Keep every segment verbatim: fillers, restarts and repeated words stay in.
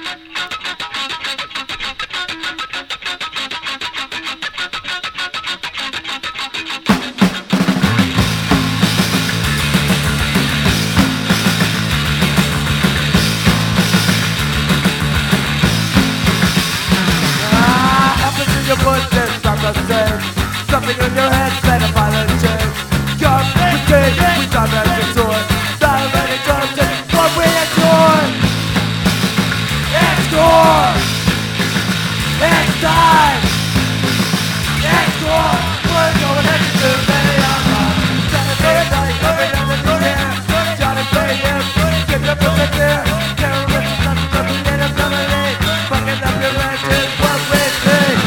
Your footsteps, I'm the same. Something in your head said a violent change. Come, we take, we time as a sword. Not many times, just what we adore. It's gore. It's time. It's gore. We're going to do many of us. Trying to play it like coming out of the air. Trying to play it, get your foot in there. Terrorists, nothing, nothing in a family. Fucking up your engines, what we think.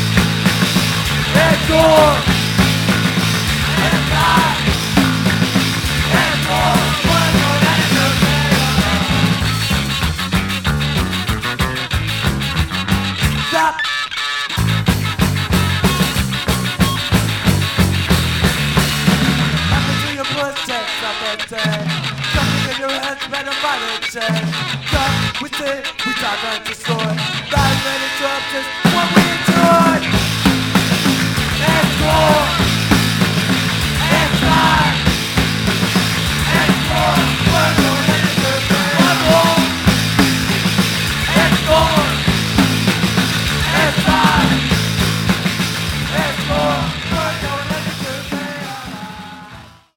It's gore! It's time! It's gore! We're going to do stop! After to your footsteps, stop and take. Something in your head's been a violent change. Come, we say, we talk and destroy. Not many interruptions, what we